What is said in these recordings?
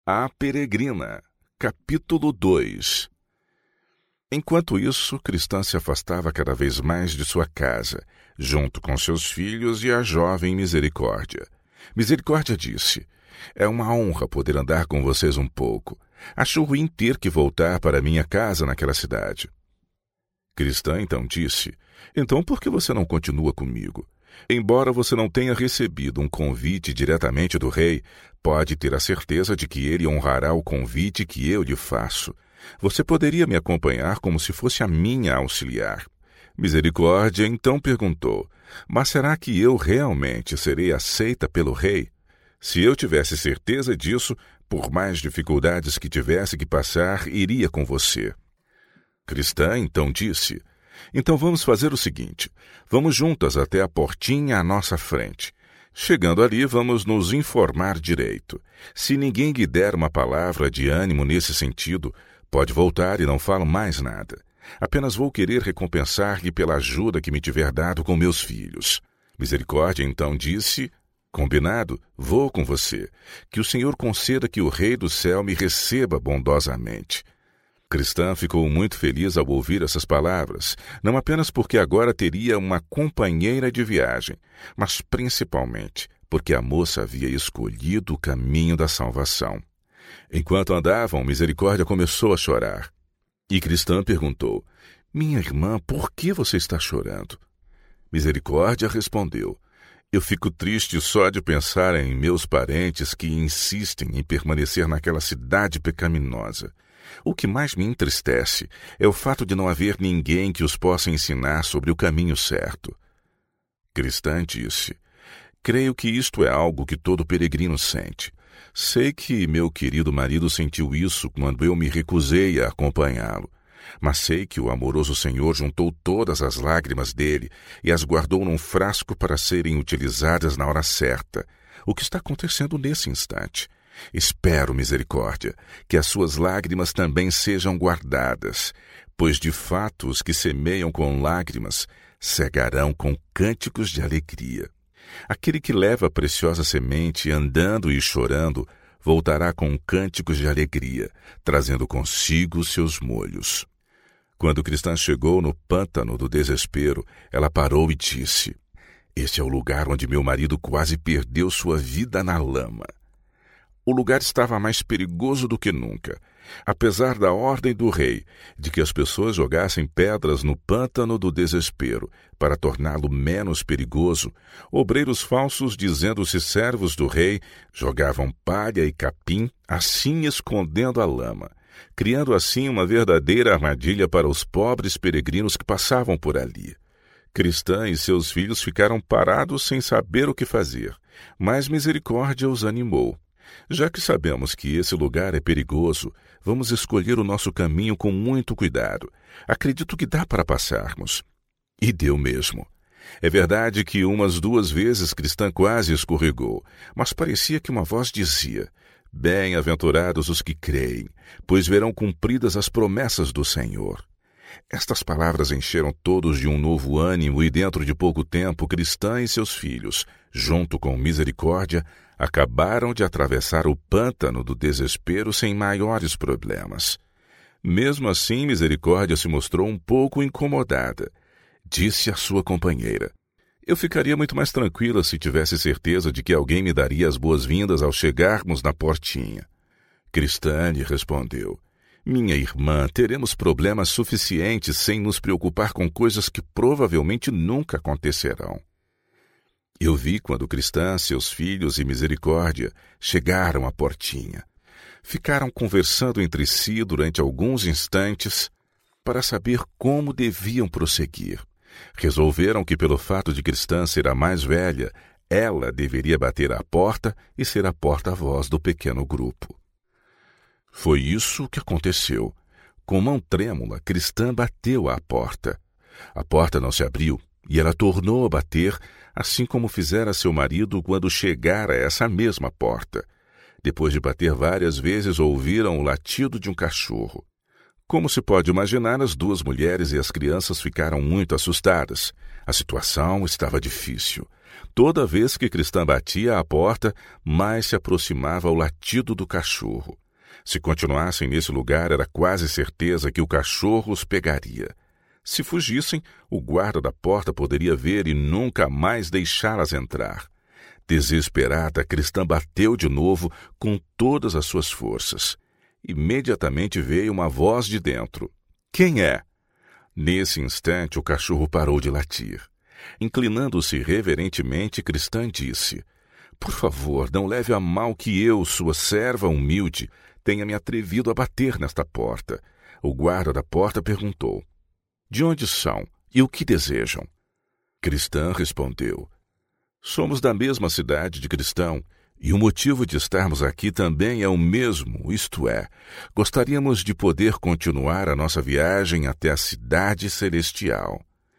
A Peregrina, capítulo 2. Enquanto isso, Cristã se afastava cada vez mais de sua casa, junto com seus filhos e a jovem Misericórdia. Misericórdia disse: "É uma honra poder andar com vocês um pouco. Acho ruim ter que voltar para minha casa naquela cidade." Cristã então disse: "Então por que você não continua comigo? Embora você não tenha recebido um convite diretamente do rei, pode ter a certeza de que ele honrará o convite que eu lhe faço. Você poderia me acompanhar como se fosse a minha auxiliar." Misericórdia então perguntou: "Mas será que eu realmente serei aceita pelo rei? Se eu tivesse certeza disso, por mais dificuldades que tivesse que passar, iria com você." Cristã então disse: "Então vamos fazer o seguinte, vamos juntas até a portinha à nossa frente. Chegando ali, vamos nos informar direito. Se ninguém lhe der uma palavra de ânimo nesse sentido, pode voltar e não falo mais nada. Apenas vou querer recompensar-lhe pela ajuda que me tiver dado com meus filhos." Misericórdia então disse: "Combinado, vou com você. Que o Senhor conceda que o Rei do Céu me receba bondosamente." Cristã ficou muito feliz ao ouvir essas palavras, não apenas porque agora teria uma companheira de viagem, mas principalmente porque a moça havia escolhido o caminho da salvação. Enquanto andavam, Misericórdia começou a chorar. E Cristã perguntou: "Minha irmã, por que você está chorando?" Misericórdia respondeu: "Eu fico triste só de pensar em meus parentes que insistem em permanecer naquela cidade pecaminosa. O que mais me entristece é o fato de não haver ninguém que os possa ensinar sobre o caminho certo." Cristã disse: "Creio que isto é algo que todo peregrino sente. Sei que meu querido marido sentiu isso quando eu me recusei a acompanhá-lo. Mas sei que o amoroso Senhor juntou todas as lágrimas dele e as guardou num frasco para serem utilizadas na hora certa. O que está acontecendo nesse instante? Espero, Misericórdia, que as suas lágrimas também sejam guardadas, pois de fato os que semeiam com lágrimas cegarão com cânticos de alegria. Aquele que leva a preciosa semente andando e chorando voltará com cânticos de alegria, trazendo consigo seus molhos." Quando Cristã chegou no pântano do desespero, ela parou e disse: "Este é o lugar onde meu marido quase perdeu sua vida na lama." O lugar estava mais perigoso do que nunca. Apesar da ordem do rei de que as pessoas jogassem pedras no pântano do desespero para torná-lo menos perigoso, obreiros falsos, dizendo-se servos do rei, jogavam palha e capim, assim escondendo a lama, criando assim uma verdadeira armadilha para os pobres peregrinos que passavam por ali. Cristã e seus filhos ficaram parados sem saber o que fazer, mas Misericórdia os animou. "Já que sabemos que esse lugar é perigoso, vamos escolher o nosso caminho com muito cuidado. Acredito que dá para passarmos." E deu mesmo. É verdade que umas 2 vezes Cristã quase escorregou, mas parecia que uma voz dizia: "Bem-aventurados os que creem, pois verão cumpridas as promessas do Senhor." Estas palavras encheram todos de um novo ânimo e dentro de pouco tempo Cristã e seus filhos, junto com Misericórdia, acabaram de atravessar o pântano do desespero sem maiores problemas. Mesmo assim, Misericórdia se mostrou um pouco incomodada. Disse à sua companheira: "Eu ficaria muito mais tranquila se tivesse certeza de que alguém me daria as boas-vindas ao chegarmos na portinha." Cristã lhe respondeu: "Minha irmã, teremos problemas suficientes sem nos preocupar com coisas que provavelmente nunca acontecerão." Eu vi quando Cristã, seus filhos e Misericórdia chegaram à portinha. Ficaram conversando entre si durante alguns instantes para saber como deviam prosseguir. Resolveram que, pelo fato de Cristã ser a mais velha, ela deveria bater à porta e ser a porta-voz do pequeno grupo. Foi isso que aconteceu. Com mão trêmula, Cristã bateu à porta. A porta não se abriu e ela tornou a bater, assim como fizera seu marido quando chegara a essa mesma porta. Depois de bater várias vezes, ouviram o latido de um cachorro. Como se pode imaginar, as 2 mulheres e as crianças ficaram muito assustadas. A situação estava difícil. Toda vez que Cristã batia à porta, mais se aproximava o latido do cachorro. Se continuassem nesse lugar, era quase certeza que o cachorro os pegaria. Se fugissem, o guarda da porta poderia ver e nunca mais deixá-las entrar. Desesperada, Cristã bateu de novo com todas as suas forças. Imediatamente veio uma voz de dentro. Quem é? Nesse instante, o cachorro parou de latir. Inclinando-se reverentemente, Cristã disse: Por favor, não leve a mal que eu, sua serva humilde, tenha me atrevido a bater nesta porta. O guarda da porta perguntou: De onde são e o que desejam? Cristã respondeu: Somos da mesma cidade de Cristão, e o motivo de estarmos aqui também é o mesmo, isto é, gostaríamos de poder continuar a nossa viagem até a cidade celestial.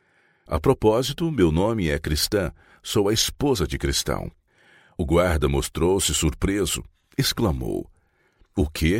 A propósito, meu nome é Cristã, sou a esposa de Cristão. O guarda mostrou-se surpreso, exclamou: O quê?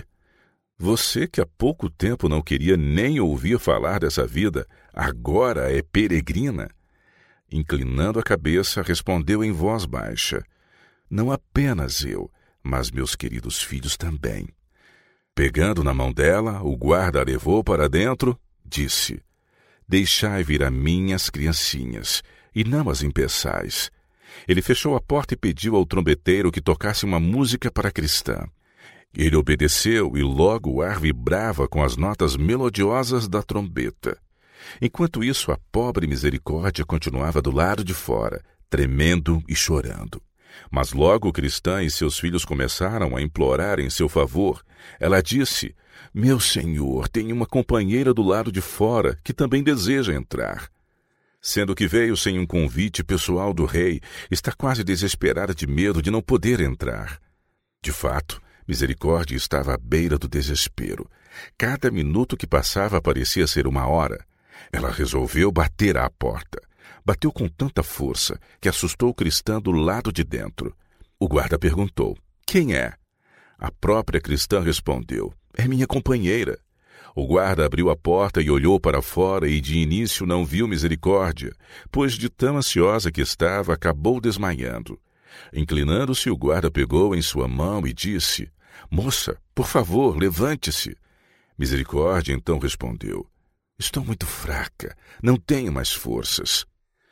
Você que há pouco tempo não queria nem ouvir falar dessa vida, agora é peregrina? Inclinando a cabeça, respondeu em voz baixa: Não apenas eu, mas meus queridos filhos também. Pegando na mão dela, o guarda a levou para dentro, disse: Deixai vir a mim as criancinhas, e não as impeçais. Ele fechou a porta e pediu ao trombeteiro que tocasse uma música para Cristã. Ele obedeceu e logo o ar vibrava com as notas melodiosas da trombeta. Enquanto isso, a pobre Misericórdia continuava do lado de fora, tremendo e chorando. Mas logo Cristã e seus filhos começaram a implorar em seu favor. Ela disse: Meu senhor, tem uma companheira do lado de fora que também deseja entrar. Sendo que veio sem um convite pessoal do rei, está quase desesperada de medo de não poder entrar. De fato, Misericórdia estava à beira do desespero. Cada minuto que passava parecia ser uma hora. Ela resolveu bater à porta. Bateu com tanta força que assustou Cristã do lado de dentro. O guarda perguntou: Quem é? A própria Cristã respondeu: É minha companheira. O guarda abriu a porta e olhou para fora e de início não viu Misericórdia, pois de tão ansiosa que estava, acabou desmaiando. Inclinando-se, o guarda pegou em sua mão e disse: Moça, por favor, levante-se. Misericórdia então respondeu: Estou muito fraca, não tenho mais forças.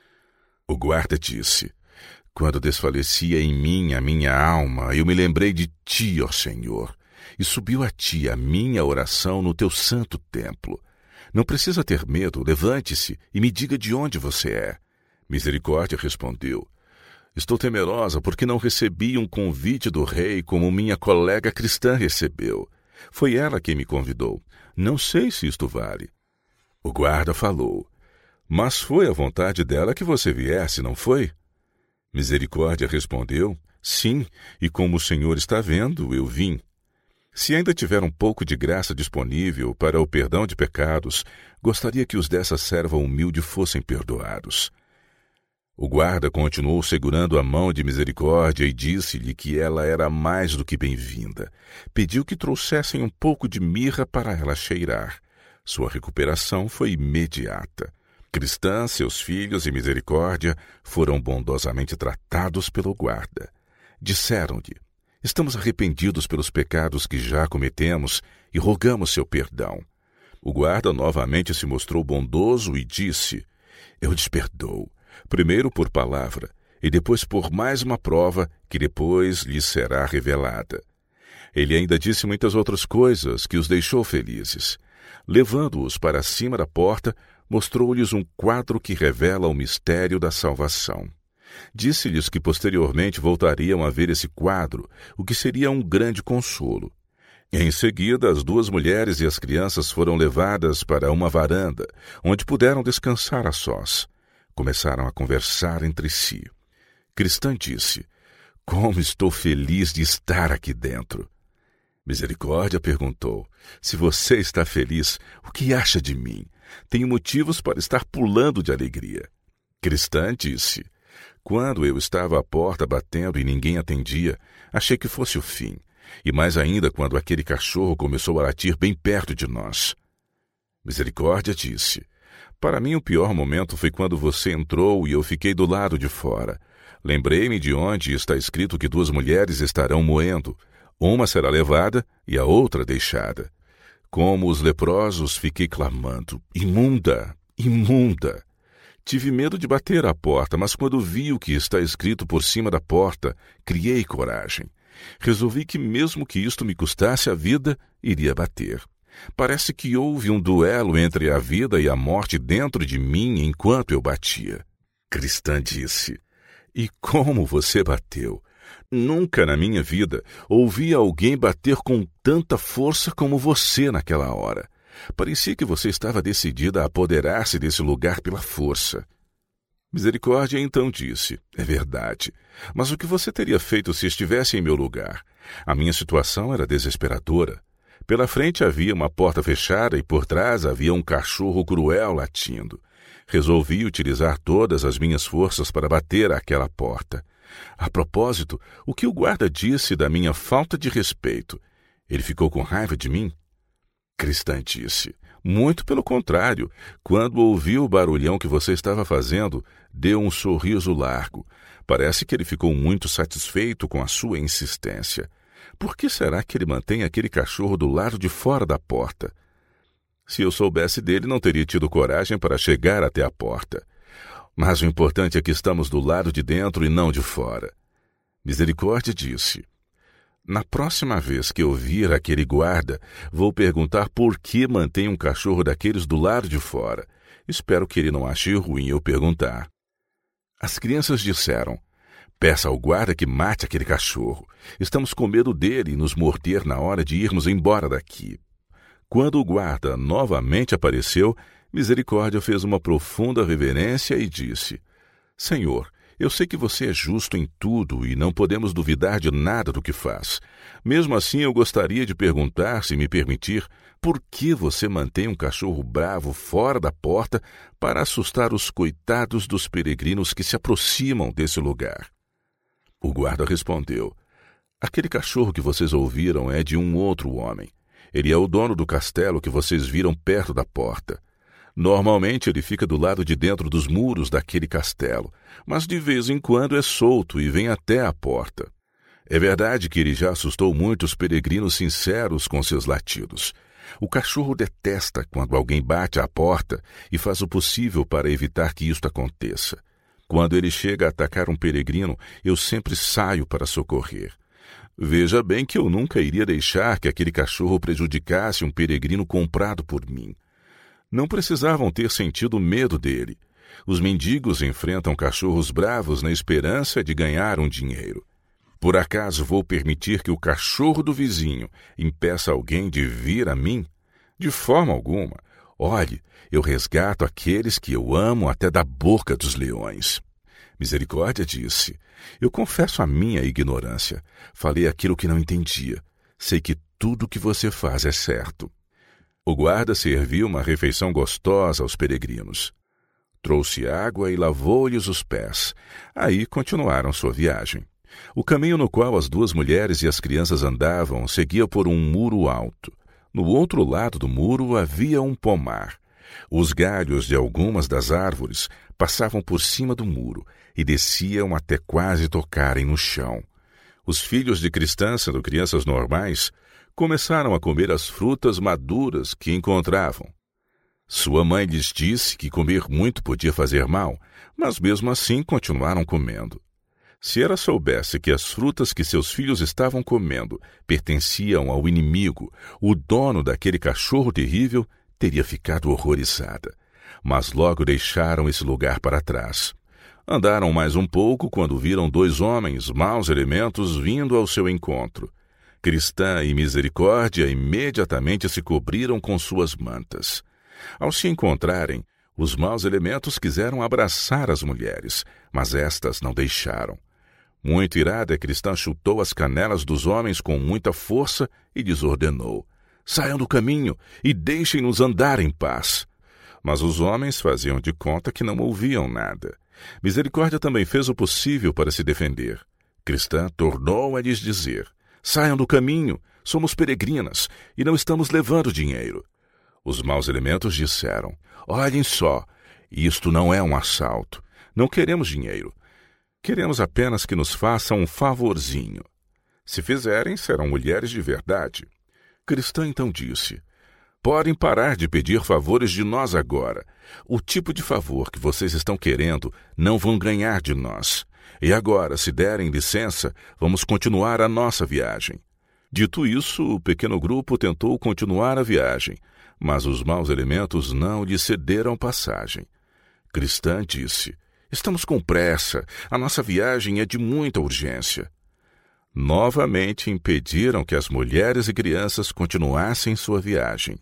O guarda disse: Quando desfalecia em mim a minha alma, eu me lembrei de ti, ó Senhor, e subiu a ti a minha oração no teu santo templo. Não precisa ter medo, levante-se e me diga de onde você é. Misericórdia respondeu: Estou temerosa porque não recebi um convite do rei como minha colega Cristã recebeu. Foi ela quem me convidou. Não sei se isto vale. O guarda falou: Mas foi a vontade dela que você viesse, não foi? Misericórdia respondeu: Sim, e como o Senhor está vendo, eu vim. Se ainda tiver um pouco de graça disponível para o perdão de pecados, gostaria que os dessa serva humilde fossem perdoados. O guarda continuou segurando a mão de Misericórdia e disse-lhe que ela era mais do que bem-vinda. Pediu que trouxessem um pouco de mirra para ela cheirar. Sua recuperação foi imediata. Cristã, seus filhos e Misericórdia foram bondosamente tratados pelo guarda. Disseram-lhe: Estamos arrependidos pelos pecados que já cometemos e rogamos seu perdão. O guarda novamente se mostrou bondoso e disse: Eu lhes perdoo, primeiro por palavra e depois por mais uma prova que depois lhes será revelada. Ele ainda disse muitas outras coisas que os deixou felizes. Levando-os para cima da porta, mostrou-lhes um quadro que revela o mistério da salvação. Disse-lhes que posteriormente voltariam a ver esse quadro, o que seria um grande consolo. Em seguida, as duas mulheres e as crianças foram levadas para uma varanda, onde puderam descansar a sós. Começaram a conversar entre si. Cristã disse: Como estou feliz de estar aqui dentro. Misericórdia perguntou: Se você está feliz, o que acha de mim? Tenho motivos para estar pulando de alegria. Cristã disse: Quando eu estava à porta batendo e ninguém atendia, achei que fosse o fim. E mais ainda quando aquele cachorro começou a latir bem perto de nós. Misericórdia disse: Para mim o pior momento foi quando você entrou e eu fiquei do lado de fora. Lembrei-me de onde está escrito que 2 mulheres estarão moendo. Uma será levada e a outra deixada. Como os leprosos, fiquei clamando: imunda, imunda! Tive medo de bater à porta, mas quando vi o que está escrito por cima da porta, criei coragem. Resolvi que, mesmo que isto me custasse a vida, iria bater. Parece que houve um duelo entre a vida e a morte dentro de mim enquanto eu batia. Cristã disse: e como você bateu? Nunca na minha vida ouvi alguém bater com tanta força como você naquela hora. Parecia que você estava decidida a apoderar-se desse lugar pela força. Misericórdia então disse: é verdade, mas o que você teria feito se estivesse em meu lugar? A minha situação era desesperadora. Pela frente havia uma porta fechada e por trás havia um cachorro cruel latindo. Resolvi utilizar todas as minhas forças para bater àquela porta. A propósito, o que o guarda disse da minha falta de respeito? Ele ficou com raiva de mim? Cristã disse: muito pelo contrário. Quando ouviu o barulhão que você estava fazendo, deu um sorriso largo. Parece que ele ficou muito satisfeito com a sua insistência. Por que será que ele mantém aquele cachorro do lado de fora da porta? Se eu soubesse dele, não teria tido coragem para chegar até a porta. Mas o importante é que estamos do lado de dentro e não de fora. Misericórdia disse: na próxima vez que eu vir aquele guarda, vou perguntar por que mantém um cachorro daqueles do lado de fora. Espero que ele não ache ruim eu perguntar. As crianças disseram: peça ao guarda que mate aquele cachorro. Estamos com medo dele e nos morder na hora de irmos embora daqui. Quando o guarda novamente apareceu, Misericórdia fez uma profunda reverência e disse: Senhor, eu sei que você é justo em tudo e não podemos duvidar de nada do que faz. Mesmo assim, eu gostaria de perguntar, se me permitir, por que você mantém um cachorro bravo fora da porta para assustar os coitados dos peregrinos que se aproximam desse lugar? O guarda respondeu: aquele cachorro que vocês ouviram é de um outro homem. Ele é o dono do castelo que vocês viram perto da porta. Normalmente ele fica do lado de dentro dos muros daquele castelo, mas de vez em quando é solto e vem até a porta. É verdade que ele já assustou muitos peregrinos sinceros com seus latidos. O cachorro detesta quando alguém bate à porta e faz o possível para evitar que isto aconteça. Quando ele chega a atacar um peregrino, eu sempre saio para socorrer. Veja bem que eu nunca iria deixar que aquele cachorro prejudicasse um peregrino comprado por mim. Não precisavam ter sentido medo dele. Os mendigos enfrentam cachorros bravos na esperança de ganhar um dinheiro. Por acaso vou permitir que o cachorro do vizinho impeça alguém de vir a mim? De forma alguma. Olhe, eu resgato aqueles que eu amo até da boca dos leões. Misericórdia disse: eu confesso a minha ignorância. Falei aquilo que não entendia. Sei que tudo o que você faz é certo. O guarda serviu uma refeição gostosa aos peregrinos. Trouxe água e lavou-lhes os pés. Aí continuaram sua viagem. O caminho no qual as 2 mulheres e as crianças andavam seguia por um muro alto. No outro lado do muro havia um pomar. Os galhos de algumas das árvores passavam por cima do muro e desciam até quase tocarem no chão. Os filhos de Cristã, sendo crianças normais, começaram a comer as frutas maduras que encontravam. Sua mãe lhes disse que comer muito podia fazer mal, mas mesmo assim continuaram comendo. Se ela soubesse que as frutas que seus filhos estavam comendo pertenciam ao inimigo, o dono daquele cachorro terrível, teria ficado horrorizada. Mas logo deixaram esse lugar para trás. Andaram mais um pouco quando viram 2 homens, maus elementos, vindo ao seu encontro. Cristã e Misericórdia imediatamente se cobriram com suas mantas. Ao se encontrarem, os maus elementos quiseram abraçar as mulheres, mas estas não deixaram. Muito irada, Cristã chutou as canelas dos homens com muita força e lhes ordenou: saiam do caminho e deixem-nos andar em paz. Mas os homens faziam de conta que não ouviam nada. Misericórdia também fez o possível para se defender. Cristã tornou a lhes dizer: saiam do caminho, somos peregrinas e não estamos levando dinheiro. Os maus elementos disseram: olhem só, isto não é um assalto, não queremos dinheiro. Queremos apenas que nos façam um favorzinho. Se fizerem, serão mulheres de verdade. Cristã então disse: podem parar de pedir favores de nós agora. O tipo de favor que vocês estão querendo não vão ganhar de nós. E agora, se derem licença, vamos continuar a nossa viagem. Dito isso, o pequeno grupo tentou continuar a viagem, mas os maus elementos não lhe cederam passagem. Cristã disse: estamos com pressa, a nossa viagem é de muita urgência. Novamente impediram que as mulheres e crianças continuassem sua viagem.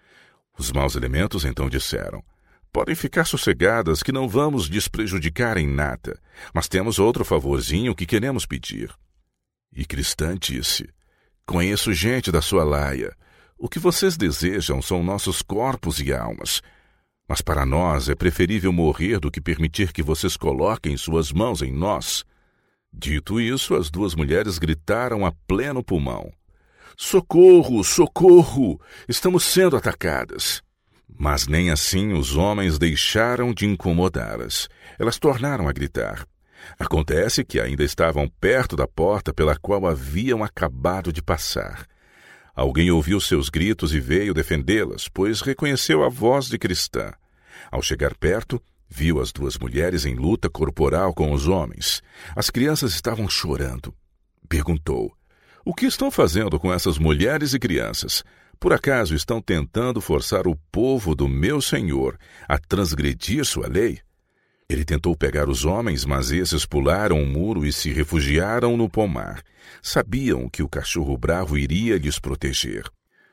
Os maus elementos então disseram: podem ficar sossegadas que não vamos lhes prejudicar em nada, mas temos outro favorzinho que queremos pedir. E Cristã disse: conheço gente da sua laia. O que vocês desejam são nossos corpos e almas. Mas para nós é preferível morrer do que permitir que vocês coloquem suas mãos em nós. Dito isso, as duas mulheres gritaram a pleno pulmão: socorro, socorro! Estamos sendo atacadas! Mas nem assim os homens deixaram de incomodá-las. Elas tornaram a gritar. Acontece que ainda estavam perto da porta pela qual haviam acabado de passar. Alguém ouviu seus gritos e veio defendê-las, pois reconheceu a voz de Cristã. Ao chegar perto, viu as duas mulheres em luta corporal com os homens. As crianças estavam chorando. Perguntou: o que estão fazendo com essas mulheres e crianças? Por acaso estão tentando forçar o povo do meu Senhor a transgredir sua lei? Ele tentou pegar os homens, mas esses pularam o muro e se refugiaram no pomar. Sabiam que o cachorro bravo iria lhes proteger.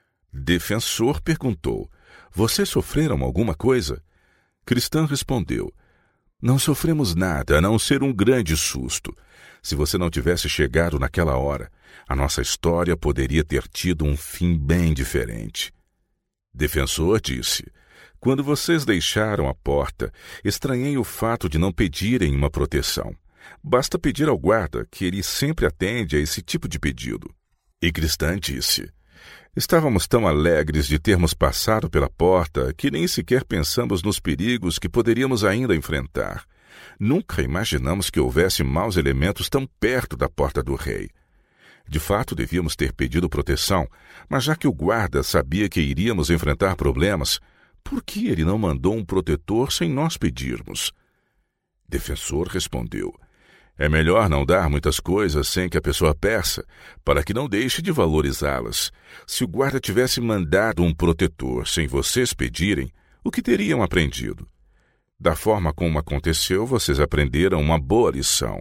Defensor perguntou: vocês sofreram alguma coisa? Cristã respondeu: não sofremos nada, a não ser um grande susto. Se você não tivesse chegado naquela hora, a nossa história poderia ter tido um fim bem diferente. Defensor disse: quando vocês deixaram a porta, estranhei o fato de não pedirem uma proteção. Basta pedir ao guarda, que ele sempre atende a esse tipo de pedido. E Cristã disse: estávamos tão alegres de termos passado pela porta que nem sequer pensamos nos perigos que poderíamos ainda enfrentar. Nunca imaginamos que houvesse maus elementos tão perto da porta do rei. De fato, devíamos ter pedido proteção, mas já que o guarda sabia que iríamos enfrentar problemas, por que ele não mandou um protetor sem nós pedirmos? Defensor respondeu: é melhor não dar muitas coisas sem que a pessoa peça, para que não deixe de valorizá-las. Se o guarda tivesse mandado um protetor sem vocês pedirem, o que teriam aprendido? Da forma como aconteceu, vocês aprenderam uma boa lição.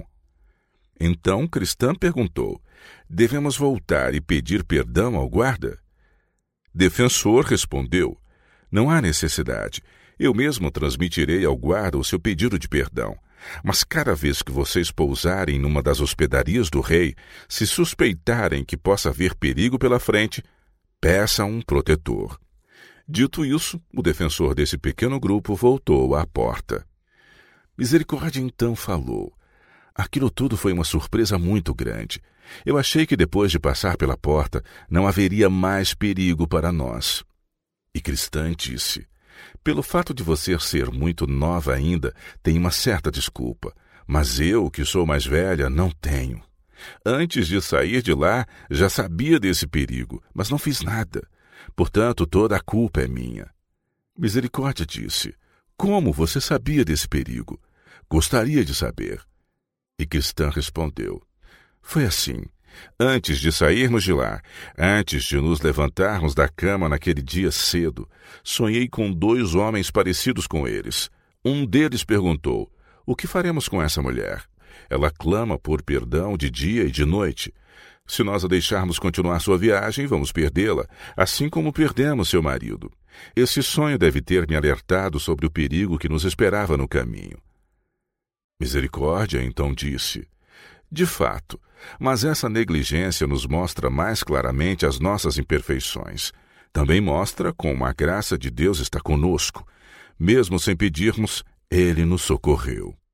Então Cristã perguntou: devemos voltar e pedir perdão ao guarda? Defensor respondeu: não há necessidade. Eu mesmo transmitirei ao guarda o seu pedido de perdão. Mas cada vez que vocês pousarem numa das hospedarias do rei, se suspeitarem que possa haver perigo pela frente, peçam um protetor. Dito isso, o defensor desse pequeno grupo voltou à porta. Misericórdia então falou: aquilo tudo foi uma surpresa muito grande. Eu achei que depois de passar pela porta não haveria mais perigo para nós. E Cristã disse: pelo fato de você ser muito nova ainda, tem uma certa desculpa, mas eu, que sou mais velha, não tenho. Antes de sair de lá, já sabia desse perigo, mas não fiz nada. Portanto, toda a culpa é minha. Misericórdia disse: como você sabia desse perigo? Gostaria de saber. E Cristã respondeu: foi assim. Antes de sairmos de lá, antes de nos levantarmos da cama naquele dia cedo, sonhei com 2 homens parecidos com eles. Um deles perguntou: o que faremos com essa mulher? Ela clama por perdão de dia e de noite. Se nós a deixarmos continuar sua viagem, vamos perdê-la, assim como perdemos seu marido. Esse sonho deve ter me alertado sobre o perigo que nos esperava no caminho. Misericórdia então disse: de fato, mas essa negligência nos mostra mais claramente as nossas imperfeições. Também mostra como a graça de Deus está conosco. Mesmo sem pedirmos, Ele nos socorreu.